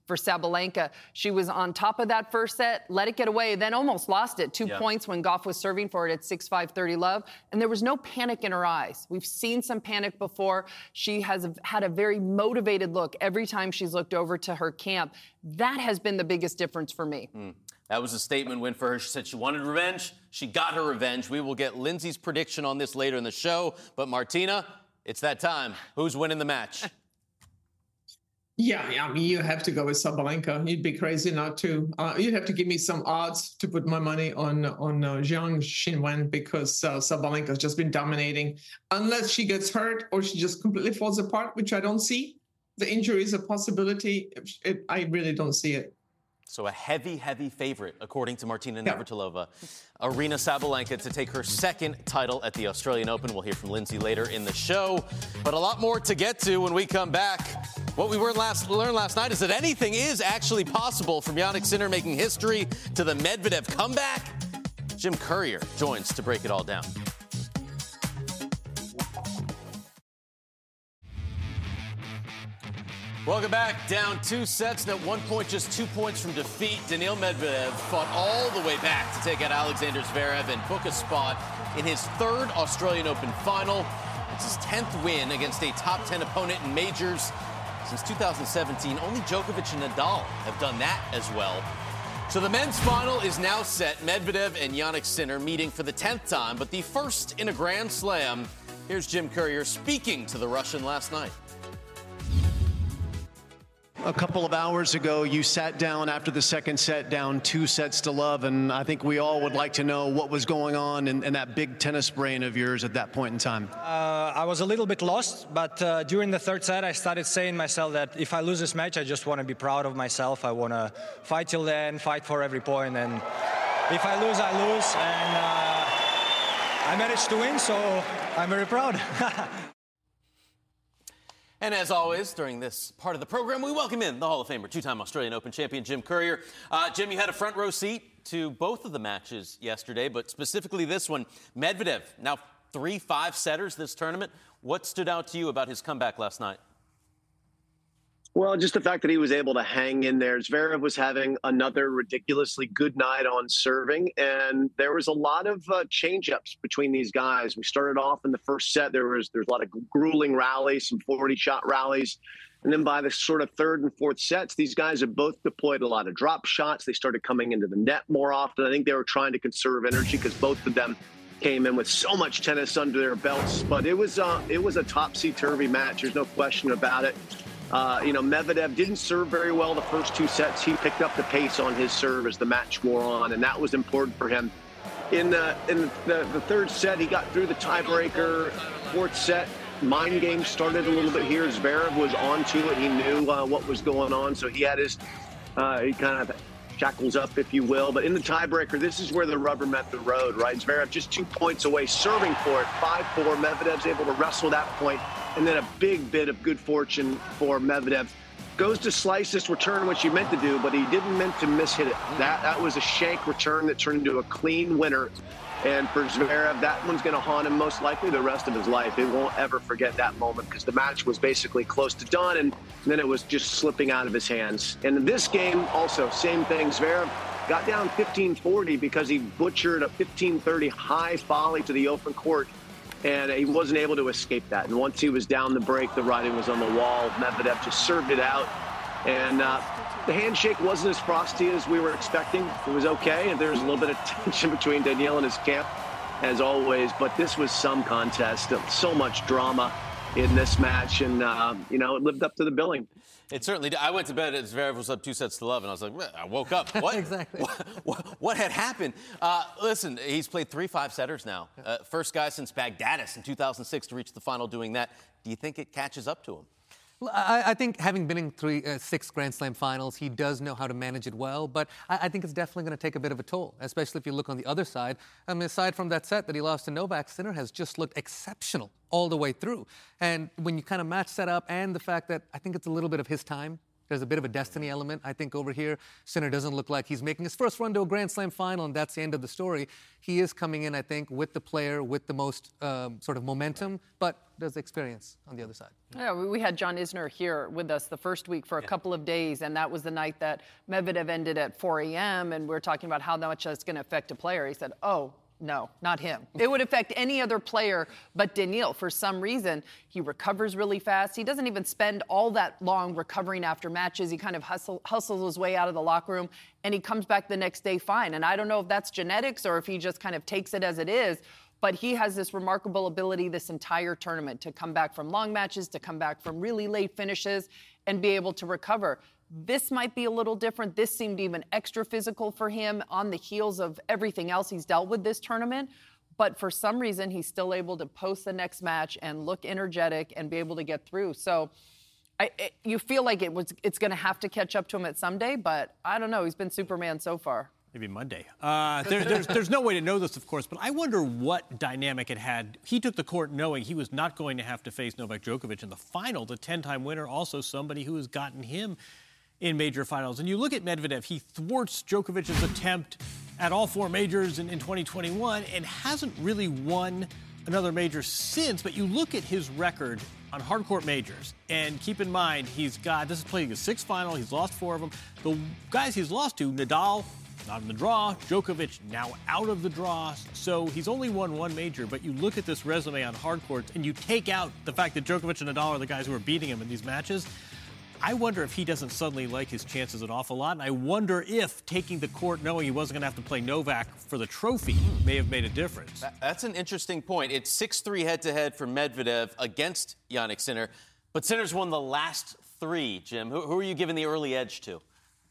for Sabalenka. She was on top of that first set, let it get away, then almost lost it. Two Yeah. points when Goff was serving for it at six five thirty love. And there was no panic in her eyes. We've seen some panic before. She has had a very motivated look every time she's looked over to her camp. That has been the biggest difference for me. Mm. That was a statement win for her. She said she wanted revenge. She got her revenge. We will get Lindsay's prediction on this later in the show. But Martina, it's that time. Who's winning the match? Yeah, yeah, I mean, you have to go with Sabalenka. You'd be crazy not to. Uh, you'd have to give me some odds to put my money on on uh, Jiang Qinwen because uh, Sabalenka's just been dominating. Unless she gets hurt or she just completely falls apart, which I don't see. The injury is a possibility. It, I really don't see it. So a heavy, heavy favorite, according to Martina Navratilova. Aryna Sabalenka to take her second title at the Australian Open. We'll hear from Lindsay later in the show. But a lot more to get to when we come back. What we learned last, learned last night is that anything is actually possible, from Jannik Sinner making history to the Medvedev comeback. Jim Courier joins to break it all down. Welcome back. Down two sets and at one point just two points from defeat. Daniil Medvedev fought all the way back to take out Alexander Zverev and book a spot in his third Australian Open final. It's his tenth win against a top ten opponent in majors. Since two thousand seventeen, only Djokovic and Nadal have done that as well. So the men's final is now set. Medvedev and Jannik Sinner meeting for the tenth time, but the first in a Grand Slam. Here's Jim Courier speaking to the Russian last night. A couple of hours ago, you sat down after the second set, down two sets to love, and I think we all would like to know what was going on in, in that big tennis brain of yours at that point in time. Uh, I was a little bit lost, but uh, during the third set, I started saying myself that if I lose this match, I just want to be proud of myself. I want to fight till the end, fight for every point, and if I lose, I lose, and uh, I managed to win, so I'm very proud. And as always, during this part of the program, we welcome in the Hall of Famer, two-time Australian Open champion Jim Courier. Uh, Jim, you had a front row seat to both of the matches yesterday, but specifically this one. Medvedev, now three five-setters this tournament. What stood out to you about his comeback last night? Well, just the fact that he was able to hang in there. Zverev was having another ridiculously good night on serving, and there was a lot of uh, change-ups between these guys. We started off in the first set. There was there's a lot of grueling rallies, some forty-shot rallies. And then by the sort of third and fourth sets, these guys have both deployed a lot of drop shots. They started coming into the net more often. I think they were trying to conserve energy because both of them came in with so much tennis under their belts. But it was, uh, it was a topsy-turvy match. There's no question about it. Uh, you know, Medvedev didn't serve very well the first two sets. He picked up the pace on his serve as the match wore on, and that was important for him. In the, in the, the third set, he got through the tiebreaker. Fourth set, mind game started a little bit here. Zverev was onto it. He knew uh, what was going on, so he had his, uh, he kind of shackles up, if you will. But in the tiebreaker, this is where the rubber met the road, right? Zverev just two points away, serving for it, five four. Medvedev's able to wrestle that point. And then a big bit of good fortune for Medvedev. Goes to slice this return, which he meant to do, but he didn't meant to mishit it. That that was a shank return that turned into a clean winner. And for Zverev, that one's going to haunt him most likely the rest of his life. He won't ever forget that moment because the match was basically close to done, and then it was just slipping out of his hands. And in this game, also, same thing. Zverev got down fifteen forty because he butchered a fifteen thirty high volley to the open court. And he wasn't able to escape that. And once he was down the break, the writing was on the wall. Medvedev just served it out. And uh, the handshake wasn't as frosty as we were expecting. It was okay. And there was a little bit of tension between Daniil and his camp, as always. But this was some contest. So much drama in this match. And, uh, you know, it lived up to the billing. It certainly did. I went to bed as Zverev was up two sets to love, and I was like, I woke up. What? Exactly. What, what, what had happened? Uh, listen, he's played three five-setters now. Uh, first guy since Baghdadis in two thousand six to reach the final doing that. Do you think it catches up to him? I, I think having been in three, uh, six Grand Slam finals, he does know how to manage it well, but I, I think it's definitely going to take a bit of a toll, especially if you look on the other side. I mean, aside from that set that he lost to Novak, Sinner has just looked exceptional all the way through. And when you kind of match that up and the fact that I think it's a little bit of his time, There's a bit of a destiny element, I think, over here. Sinner doesn't look like he's making his first run to a Grand Slam final, and that's the end of the story. He is coming in, I think, with the player, with the most um, sort of momentum, but there's experience on the other side. Yeah, we had John Isner here with us the first week for a yeah. couple of days, and that was the night that Medvedev ended at four a.m., and we we're talking about how much that's going to affect a player. He said, oh, no, not him. It would affect any other player but Daniil. For some reason, he recovers really fast. He doesn't even spend all that long recovering after matches. He kind of hustle, hustles his way out of the locker room, and he comes back the next day fine. And I don't know if that's genetics or if he just kind of takes it as it is, but he has this remarkable ability this entire tournament to come back from long matches, to come back from really late finishes, and be able to recover. This might be a little different. This seemed even extra physical for him on the heels of everything else he's dealt with this tournament. But for some reason, he's still able to post the next match and look energetic and be able to get through. So I, it, you feel like it was, it's going to have to catch up to him at some day, but I don't know. He's been Superman so far. Maybe Monday. Uh, there, there's, there's no way to know this, of course, but I wonder what dynamic it had. He took the court knowing he was not going to have to face Novak Djokovic in the final, the ten-time winner, also somebody who has gotten him in major finals. And you look at Medvedev, he thwarts Djokovic's attempt at all four majors in, in twenty twenty-one and hasn't really won another major since. But you look at his record on hardcourt majors, and keep in mind, he's got, this is playing his sixth final, he's lost four of them. The guys he's lost to, Nadal, not in the draw, Djokovic now out of the draw, so he's only won one major. But you look at this resume on hardcourts, and you take out the fact that Djokovic and Nadal are the guys who are beating him in these matches. I wonder if he doesn't suddenly like his chances an awful lot, and I wonder if taking the court knowing he wasn't going to have to play Novak for the trophy may have made a difference. That's an interesting point. It's six three head-to-head for Medvedev against Jannik Sinner, but Sinner's won the last three, Jim. Who, who are you giving the early edge to?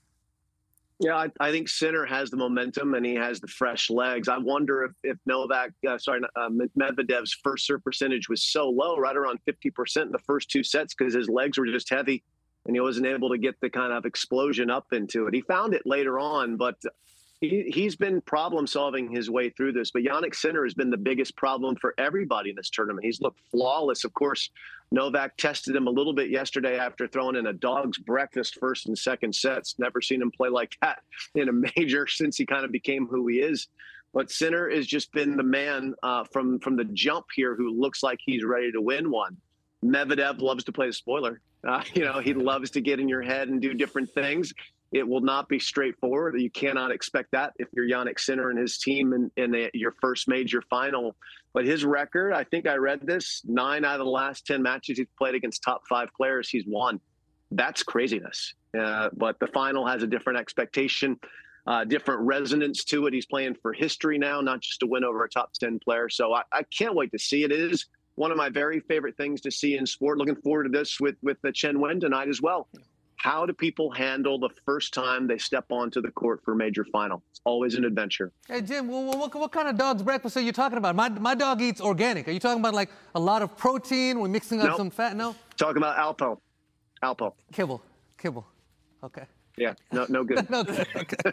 Yeah, I, I think Sinner has the momentum and he has the fresh legs. I wonder if, if Novak, uh, sorry, uh, Medvedev's first serve percentage was so low, right around fifty percent in the first two sets, because his legs were just heavy and he wasn't able to get the kind of explosion up into it. He found it later on, but he, he's been problem solving his way through this. But Jannik Sinner has been the biggest problem for everybody in this tournament. He's looked flawless. Of course, Novak tested him a little bit yesterday after throwing in a dog's breakfast first and second sets. Never seen him play like that in a major since he kind of became who he is. But Sinner has just been the man uh, from, from the jump here who looks like he's ready to win one. Medvedev loves to play the spoiler. Uh, you know, he loves to get in your head and do different things. It will not be straightforward. You cannot expect that if you're Jannik Sinner and his team in, in a, your first major final. But his record, I think I read this, nine out of the last ten matches he's played against top five players, he's won. That's craziness. Uh, but the final has a different expectation, uh, different resonance to it. He's playing for history now, not just to win over a top ten player. So I, I can't wait to see it. It is one of my very favorite things to see in sport. Looking forward to this with, with the Chen Wen tonight as well. How do people handle the first time they step onto the court for a major final? It's always an adventure. Hey, Jim, what, what, what kind of dog's breakfast are you talking about? My, my dog eats organic. Are you talking about like a lot of protein? We're mixing up nope. some fat? No? Talking about Alpo. Alpo. Kibble. Kibble. Okay. Yeah, no, no good. no good. Okay.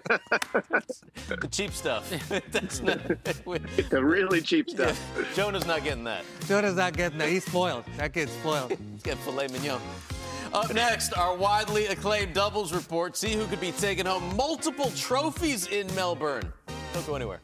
The cheap stuff. That's not, the really cheap stuff. Yeah. Jonah's not getting that. Jonah's not getting that. He's spoiled. That kid's spoiled. He's got filet mignon. Up next, our widely acclaimed doubles report. See who could be taking home multiple trophies in Melbourne. Don't go anywhere.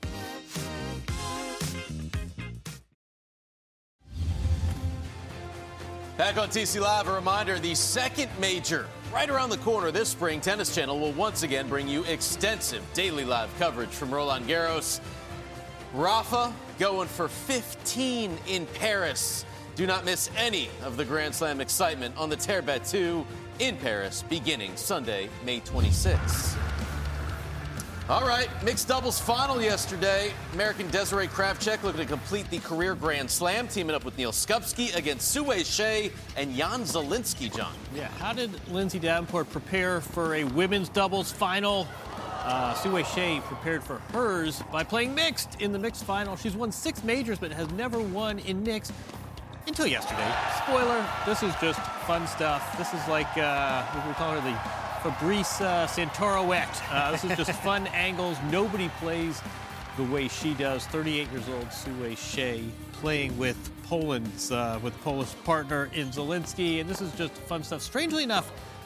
Back on T C Live, a reminder, the second major right around the corner this spring. Tennis Channel will once again bring you extensive daily live coverage from Roland Garros. Rafa going for fifteen in Paris. Do not miss any of the Grand Slam excitement on the Terre two in Paris beginning Sunday, May twenty-sixth. All right, mixed doubles final yesterday. American Desiree Kravchuk looking to complete the career Grand Slam, teaming up with Neil Skupski against Sue Shea and Jan Zielinski, John. Yeah, how did Lindsay Davenport prepare for a women's doubles final? Uh, Sue Shea prepared for hers by playing mixed in the mixed final. She's won six majors but has never won in mixed until yesterday. Spoiler, this is just fun stuff. This is like, uh, what we call her, the Fabrice uh, Santoro-ette. Uh, this is just fun angles. Nobody plays the way she does. thirty-eight years old Sue Shea playing with Poland's, uh, with Polish partner in Zielinski. And this is just fun stuff. Strangely enough,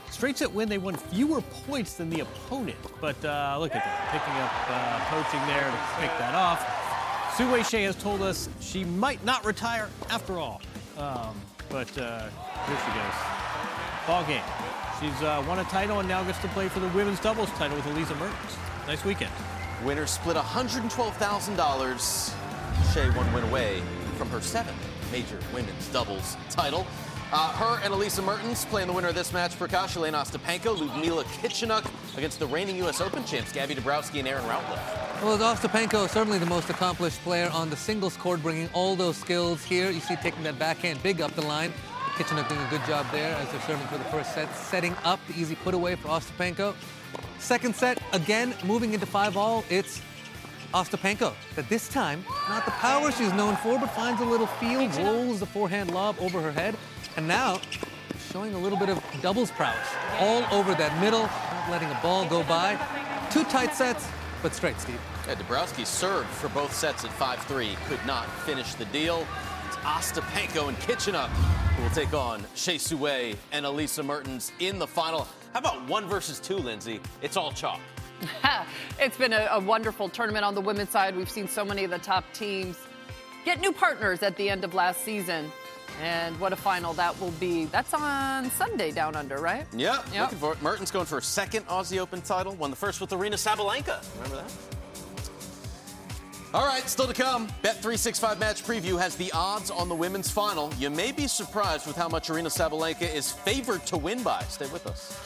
straight set win. They won fewer points than the opponent. But uh, look at that, picking up uh, poaching there to pick that off. Su-Wei Hsieh has told us she might not retire after all. Um, but uh, here she goes. Ball game. She's uh, won a title and now gets to play for the women's doubles title with Elise Mertens. Nice weekend. Winners split one hundred twelve thousand dollars. Hsieh one win away from her seventh major women's doubles title. Uh, her and Elise Mertens playing the winner of this match, Prakash, Elena Ostapenko, Ludmila Kichenuk against the reigning U S Open champs, Gabby Dabrowski and Aaron Routliffe. Well, Ostapenko, certainly the most accomplished player on the singles court, bringing all those skills here. You see taking that backhand big up the line. Kichenuk doing a good job there as they're serving for the first set, setting up the easy put away for Ostapenko. Second set, again, moving into five all, it's Ostapenko. But this time, not the power she's known for, but finds a little feel, rolls the forehand lob over her head. And now, showing a little bit of doubles prowess. All over that middle, not letting a ball go by. Two tight sets, but straight, Steve. Yeah, Dabrowski served for both sets at five three, could not finish the deal. It's Ostapenko and Kichenuk who will take on Hsieh Su-Wei and Elise Mertens in the final. How about one versus two, Lindsay? It's all chalk. It's been a, a wonderful tournament on the women's side. We've seen so many of the top teams get new partners at the end of last season. And what a final that will be. That's on Sunday down under, right? Yeah, yep. Looking for it. Mertens going for a second Aussie Open title. Won the first with Aryna Sabalenka. Remember that? All right, still to come. Bet three sixty-five Match Preview has the odds on the women's final. You may be surprised with how much Aryna Sabalenka is favored to win by. Stay with us.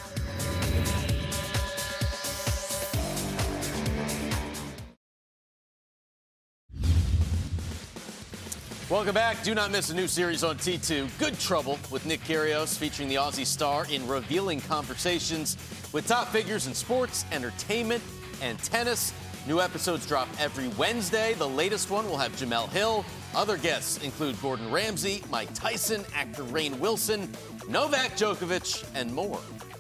Welcome back. Do not miss a new series on T two, Good Trouble, with Nick Kyrgios, featuring the Aussie star in revealing conversations with top figures in sports, entertainment, and tennis. New episodes drop every Wednesday. The latest one will have Jamel Hill. Other guests include Gordon Ramsay, Mike Tyson, actor Rainn Wilson, Novak Djokovic, and more.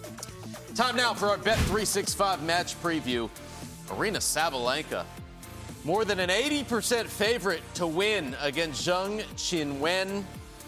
Time now for our Bet three sixty-five Match Preview. Aryna Sabalenka, more than an eighty percent favorite to win against Zheng Qinwen.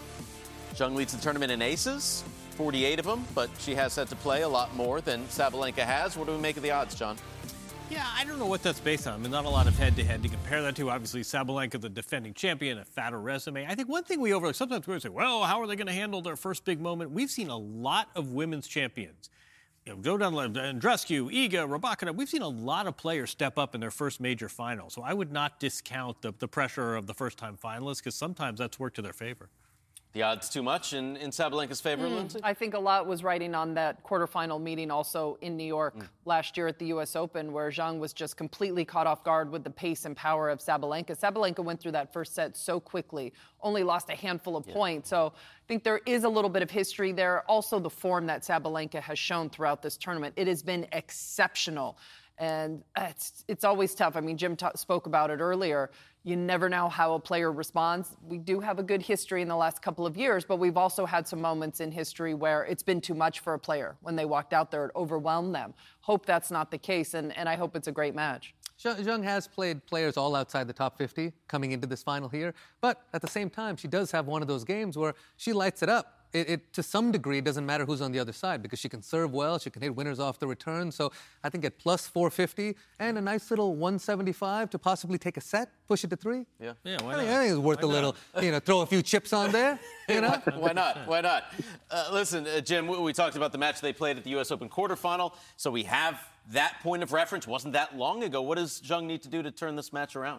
Zheng leads the tournament in aces, forty-eight of them, but she has had to play a lot more than Sabalenka has. What do we make of the odds, John? Yeah, I don't know what that's based on. I mean, not a lot of head-to-head to compare that to. Obviously, Sabalenka, the defending champion, a fatter resume. I think one thing we overlook, sometimes we say, well, how are they going to handle their first big moment? We've seen a lot of women's champions. You know, Joe Dunlap, Andreescu, Iga, Rybakina, we've seen a lot of players step up in their first major final. So I would not discount the, the pressure of the first-time finalists, because sometimes that's worked to their favor. The odds too much in, in Sabalenka's favor, mm, Lindsay? I think a lot was riding on that quarterfinal meeting also in New York mm. last year at the U S Open, where Zheng was just completely caught off guard with the pace and power of Sabalenka. Sabalenka went through that first set so quickly, only lost a handful of yeah. points. So I think there is a little bit of history there. Also, the form that Sabalenka has shown throughout this tournament, it has been exceptional. And it's, it's always tough. I mean, Jim t- spoke about it earlier. You never know how a player responds. We do have a good history in the last couple of years, but we've also had some moments in history where it's been too much for a player. When they walked out there, it overwhelmed them. Hope that's not the case, and, and I hope it's a great match. Zheng has played players all outside the top fifty coming into this final here, but at the same time, she does have one of those games where she lights it up. It, it, to some degree, it doesn't matter who's on the other side, because she can serve well, she can hit winners off the return. So I think at plus four fifty and a nice little one seventy-five to possibly take a set, push it to three. Yeah, yeah. Why I, not? think, I think it's worth why a little, not? you know, throw a few chips on there. You know, why not? Why not? Uh, listen, uh, Jim, we, we talked about the match they played at the U S Open quarterfinal, so we have that point of reference. Wasn't that long ago. What does Zheng need to do to turn this match around?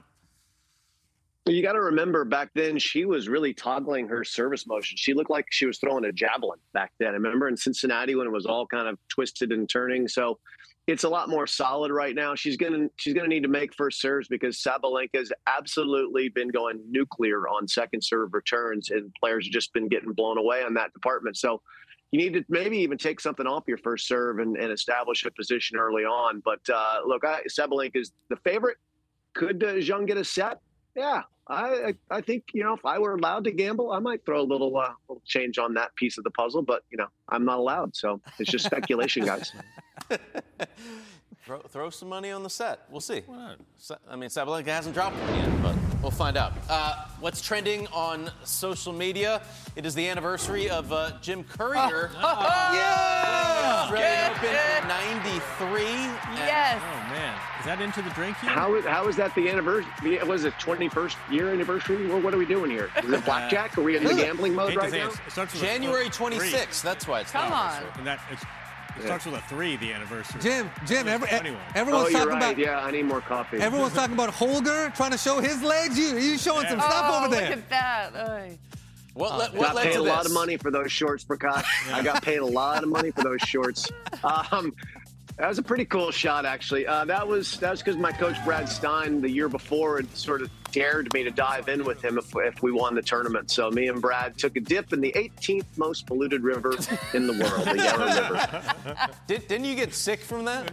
You got to remember, back then, she was really toggling her service motion. She looked like she was throwing a javelin back then. I remember in Cincinnati when it was all kind of twisted and turning. So it's a lot more solid right now. She's gonna she's gonna need to make first serves, because Sabalenka's absolutely been going nuclear on second serve returns, and players have just been getting blown away on that department. So you need to maybe even take something off your first serve and, and establish a position early on. But uh, look, I, Sabalenka is the favorite. Could uh, Zheng get a set? Yeah. I I think, you know, if I were allowed to gamble, I might throw a little, uh, little change on that piece of the puzzle. But, you know, I'm not allowed. So it's just speculation, guys. Throw, throw some money on the set. We'll see. I mean, Sabalenka hasn't dropped one yet, but we'll find out. Uh, what's trending on social media? It is the anniversary of uh, Jim Courier. Oh, oh, yeah! Australian Open ninety-three. Yes. Oh, man. Is that into the drink here? How is, how is that the anniversary? Was it twenty-first year anniversary? Well, what are we doing here? Is it blackjack? Are we in the gambling mode right now? It starts with January twenty-sixth. That's why it's Come on. And that, it's, it starts with a three, the anniversary. Jim, Jim, every, Anyway. everyone's oh, you're talking right. about. Yeah, I need more coffee. Everyone's talking about Holger trying to show his legs. You, you showing Yeah. some stuff Oh, over there. look at that. Oy. What, le- I what got led paid to a this? lot of money for those shorts, Prakash. I got paid a lot of money for those shorts. Um, that was a pretty cool shot, actually. Uh, that was that was because my coach Brad Stein the year before had sort of dared me to dive in with him if, if we won the tournament. So me and Brad took a dip in the eighteenth most polluted river in the world, the Yarra River. Did, didn't you get sick from that?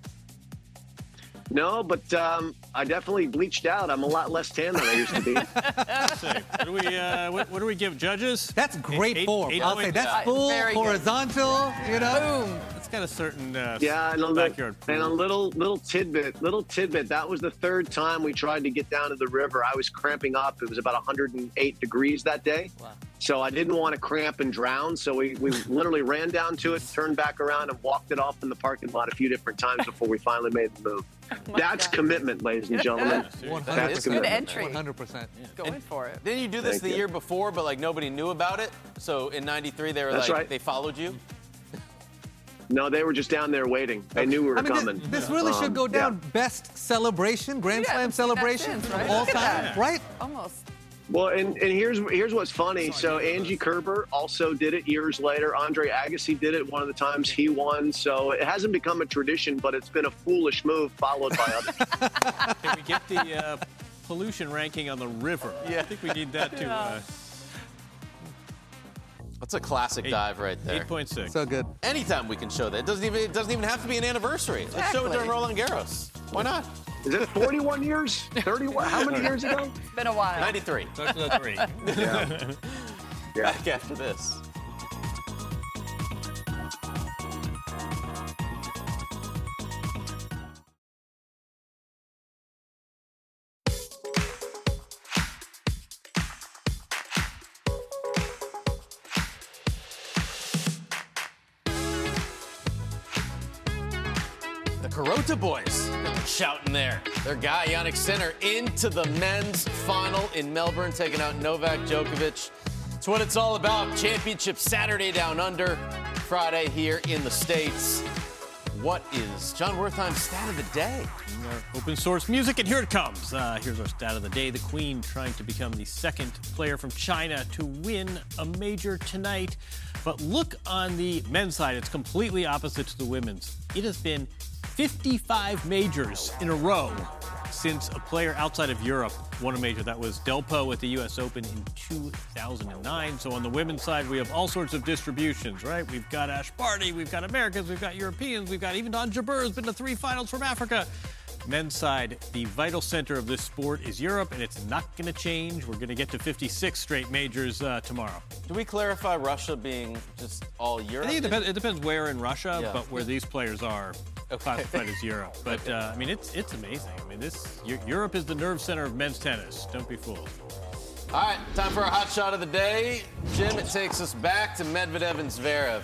No, but um, I definitely bleached out. I'm a lot less tan than I used to be. What do we, uh, what, what do we give judges? That's great Eight- form. eight I'll point- say that's Yeah. full, Very good. horizontal, you know? Boom. It's got a certain uh, Yeah, and a, backyard little, and a pool. little little tidbit, little tidbit. That was the third time we tried to get down to the river. I was cramping up. It was about one hundred eight degrees that day. Wow. So I didn't want to cramp and drown. So we, we literally ran down to it, turned back around, and walked it off in the parking lot a few different times before we finally made the move. That's God. commitment, ladies and gentlemen. one That's hundred Good commitment. entry. one hundred percent. Going for it. Didn't you do this Thank the you. year before, but like nobody knew about it? So in ninety-three, they were That's like, right. they followed you? No, they were just down there waiting. They knew we were I mean, coming. this, this really should Um, go yeah. down best celebration, Grand Yeah, Slam haven't seen that celebration since, right? of all Look at time, that. right? Almost. Well, and, and here's here's what's funny. So Angie Kerber also did it years later. Andre Agassi did it one of the times he won. So it hasn't become a tradition, but it's been a foolish move followed by others. Can we get the uh, pollution ranking on the river? Yeah. I think we need that to uh, That's a classic Eight- dive right there. eight point six. So good. Anytime we can show that. It doesn't even, it doesn't even have to be an anniversary. Let's show it during Exactly. Roland Garros. Why not? Is it forty-one years? thirty-one? How many years ago? It's been a while. ninety-three. Starts with a three. Yeah. Yeah. Back after this. The Carota boys shouting there. Their guy, Jannik Sinner, into the men's final in Melbourne, taking out Novak Djokovic. It's what it's all about. Championship Saturday down under, Friday here in the States. What is John Wertheim's stat of the day? Our open source music, and here it comes. Uh, here's our stat of the day. The Queen trying to become the second player from China to win a major tonight. But look on the men's side, it's completely opposite to the women's. It has been fifty-five majors in a row since a player outside of Europe won a major. That was Delpo at the U S Open in two thousand nine. So on the women's side, we have all sorts of distributions, right? We've got Ash Barty, we've got Americans, we've got Europeans, we've got even Don Jabeur has been to three finals from Africa. Men's side, the vital center of this sport is Europe, and it's not going to change. We're going to get to fifty-six straight majors uh, tomorrow. Do we clarify Russia being just all Europe? I think it depends, it depends where in Russia, Yeah. but where these players are classified as Europe. But uh, I mean, it's it's amazing. I mean, this Eu- Europe is the nerve center of men's tennis. Don't be fooled. All right, time for our hot shot of the day. Jim, it takes us back to Medvedev and Zverev.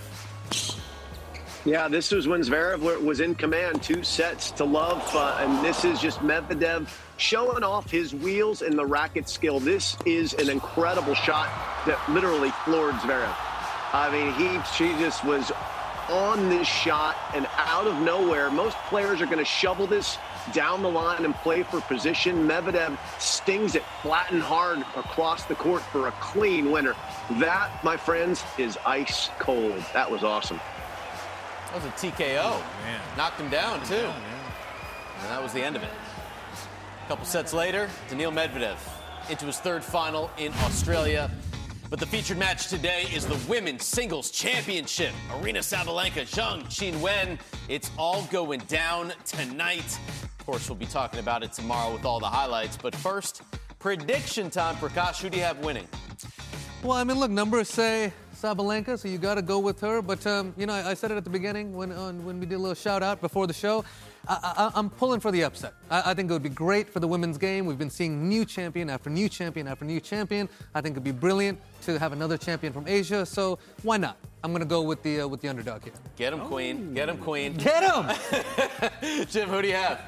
Yeah, this was when Zverev was in command, two sets to love, uh, and this is just Medvedev showing off his wheels and the racket skill. This is an incredible shot that literally floored Zverev. I mean, he she just was on this shot, and out of nowhere, most players are going to shovel this down the line and play for position. Medvedev stings it flat and hard across the court for a clean winner. That, my friends, is ice cold. That was awesome. That was a T K O. Man. Knocked him down, too. Yeah, yeah. And that was the end of it. A couple sets later, Daniil Medvedev into his third final in Australia. But the featured match today is the Women's Singles Championship. Aryna Sabalenka, Zhang Qinwen. It's all going down tonight. Of course, we'll be talking about it tomorrow with all the highlights. But first, prediction time. Prakash, who do you have winning? Well, I mean, look, numbers say Sabalenka, so you got to go with her. But, um, you know, I, I said it at the beginning when uh, when we did a little shout-out before the show. I, I, I'm pulling for the upset. I, I think it would be great for the women's game. We've been seeing new champion after new champion after new champion. I think it would be brilliant to have another champion from Asia, so why not? I'm going to go with the uh, with the underdog here. Get him, Queen. Get him, Queen. Get him! Jim, who do you have?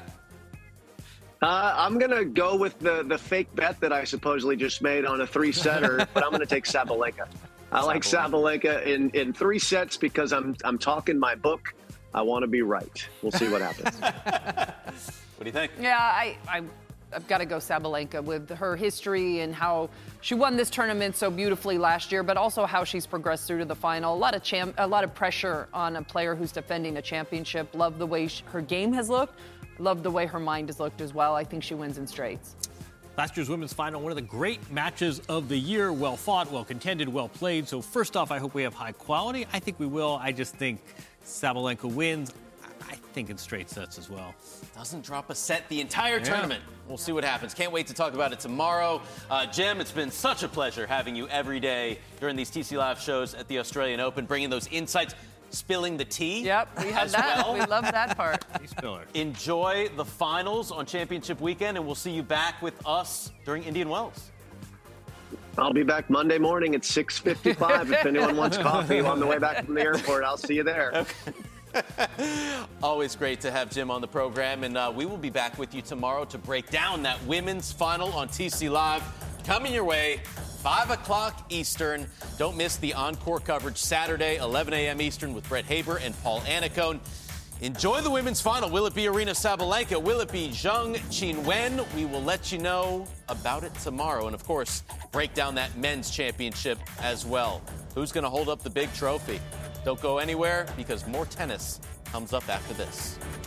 Uh, I'm going to go with the, the fake bet that I supposedly just made on a three-setter, but I'm going to take Sabalenka. I like Sabalenka in, in three sets because I'm I'm talking my book. I want to be right. We'll see what happens. What do you think? Yeah, I, I, I've got to go Sabalenka with her history and how she won this tournament so beautifully last year, but also how she's progressed through to the final. A lot of champ, a lot of pressure on a player who's defending a championship. Love the way she, her game has looked. Love the way her mind has looked as well. I think she wins in straights. Last year's women's final, one of the great matches of the year. Well fought, well contended, well played. So first off, I hope we have high quality. I think we will. I just think Sabalenka wins. I think in straight sets as well. Doesn't drop a set the entire Yeah. tournament. We'll see what happens. Can't wait to talk about it tomorrow. Uh, Jim, it's been such a pleasure having you every day during these T C Live shows at the Australian Open, bringing those insights, spilling the tea. Yep, we had as that. well. We love that part. Enjoy the finals on championship weekend, and we'll see you back with us during Indian Wells. I'll be back Monday morning at six fifty-five. If anyone wants coffee on the way back from the airport, I'll see you there. Okay. Always great to have Jim on the program, and uh, we will be back with you tomorrow to break down that women's final on T C Live. Coming your way, five o'clock Eastern. Don't miss the encore coverage Saturday, eleven a.m. Eastern with Brett Haber and Paul Annacone. Enjoy the women's final. Will it be Aryna Sabalenka? Will it be Zheng Qinwen? We will let you know about it tomorrow. And, of course, break down that men's championship as well. Who's going to hold up the big trophy? Don't go anywhere because more tennis comes up after this.